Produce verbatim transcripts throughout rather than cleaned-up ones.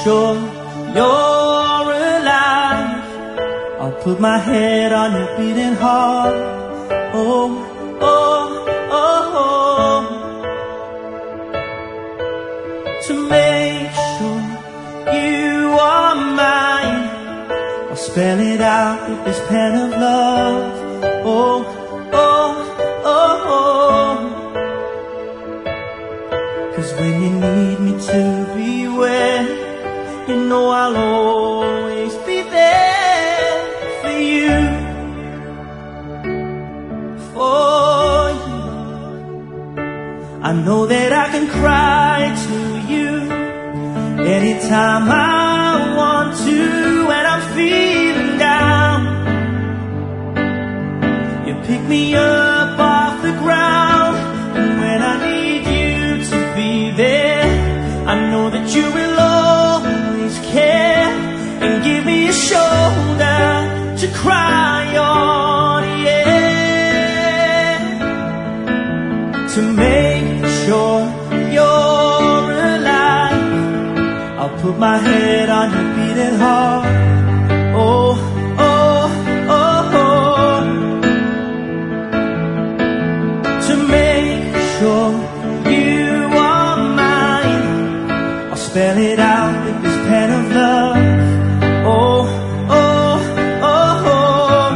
sure you're alive. I'll put my head on your beating heart. Oh, oh, oh, oh. To make sure you are mine, I'll spell it out with this pen of love. Oh, oh, oh, oh. 'Cause when you need me to be where, you know I'll always be there for you, for you. I know that I can cry to you anytime I want to, when I'm feeling down. You pick me up off the ground, and when I need you to be there, I know that you will always care and give me a shoulder to cry on, yeah. To make sure you're alive, I'll put my head on your beating heart. Oh, oh, oh, oh. To make sure you are mine, I'll spell it out with this pen of love. Oh, oh, oh, oh.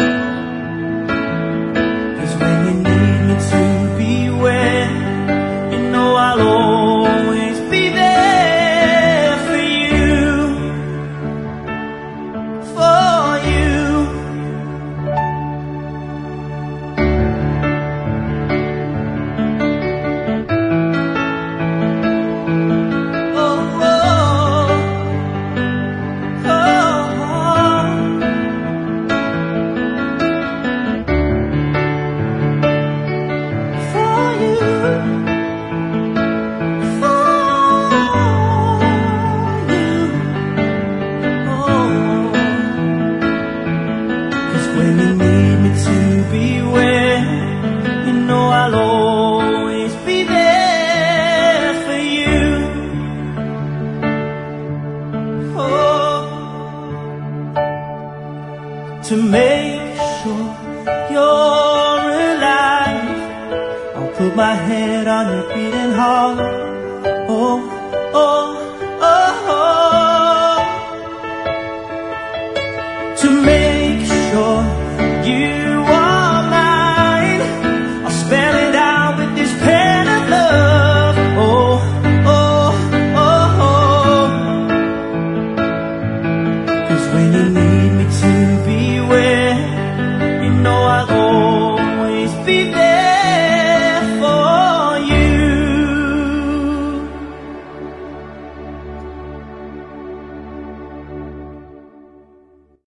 'Cause when you need me to be where, you know I'll always be there for you, for you. Oh, oh, oh, for you, for you. Oh, 'cause when you need me to be where, you know I'll always be there for you. Oh, to make sure you're alive, I'll put my head on your beating heart. Oh, oh, oh, oh. To make sure you are mine, I'll spell it out with this pen of love. Oh, oh, oh, oh. 'Cause when you need me to